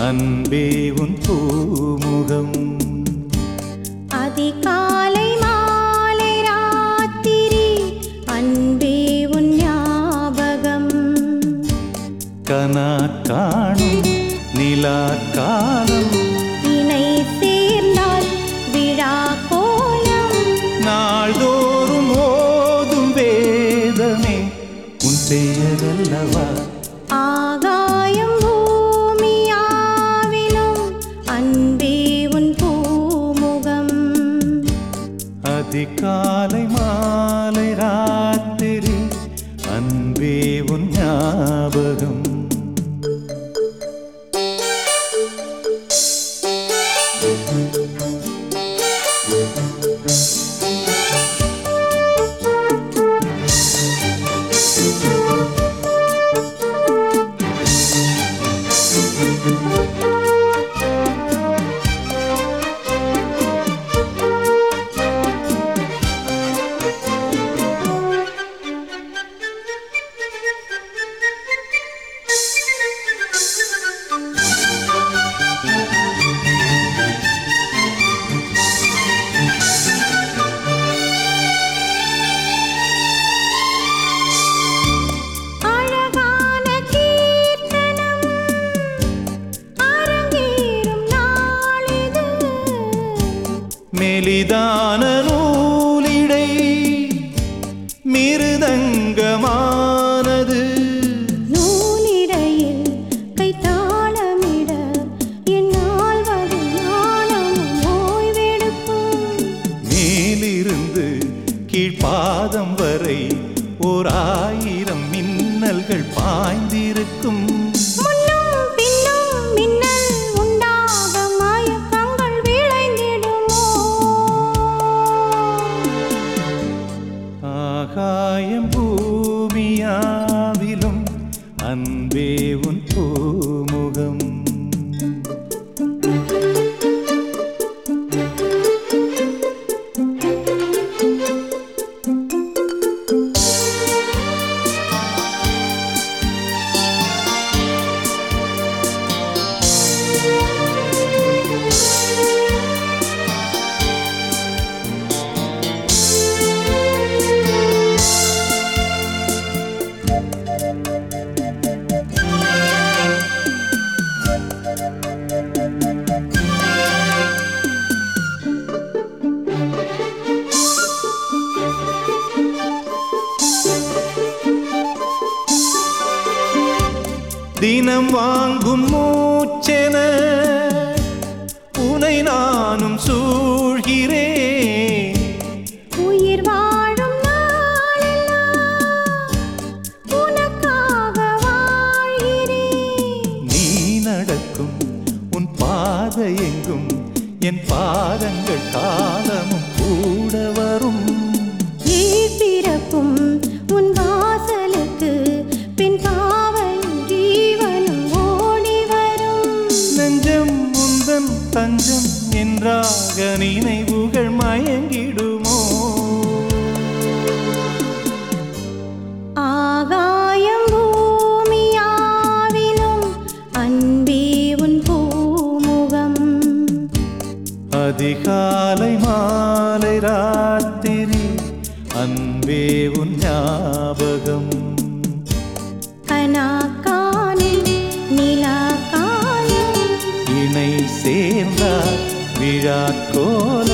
அன்பே உன் பூமுகம். அதிகாலை மாலை ராத்திரி அன்பே உன் ஞாபகம். கனா காணும் நிலா காலம் இணை சேர்ந்தால் விழா கோலம். நாள்தோறும் ஓதும் வேதமே உன் பெயரல்லவா. ஆகாயம் பூமியாவிலும் அன்பே உன் பூமுகம். அதிகாலை மாலை ராத்திரி அன்பே உன் ஞாபகம். மெலிதான நூலிடை மிருதங்கமானது. நூலிடையில் கைத்தாளமிட என்னால் வரும் ஞானமும் ஓய்வெடுக்கும். மேலிருந்து கீழ்பாதம் வரை ஓர் 1000 மின்னல்கள் பாய்ந்திருக்கும். ஆகாயம் பூமியாவிலும் அன்பே உன் பூமுகம். தினம் வாங்கும் மூச்சென உனை நானும் சூழ்கிறேன். உயிர் வாழும் நாளெல்லாம் உனக்காக வாழ்கிறேன். நீ நடக்கும் உன் பாதை எங்கும் என் பாதங்கள் காலமும் கூட வரும். பிறக்கும் உன் வாசலுக்கு பின் காவல் ஜீவனும் ஓடி வரும். நெஞ்சம் முந்தன் தஞ்சம் என்றாக நினைவுகள் மயங்கிடுமோ. ஆகாயம் பூமியாவிலும் அன்பே உன் பூமுகம். அதிகாலை மாலை ராத்திரி அன்பே உன் ஞாபகம். கனாக்கானில் நிலா காலம் இணை சேர்ந்தார் விழா கோலம்.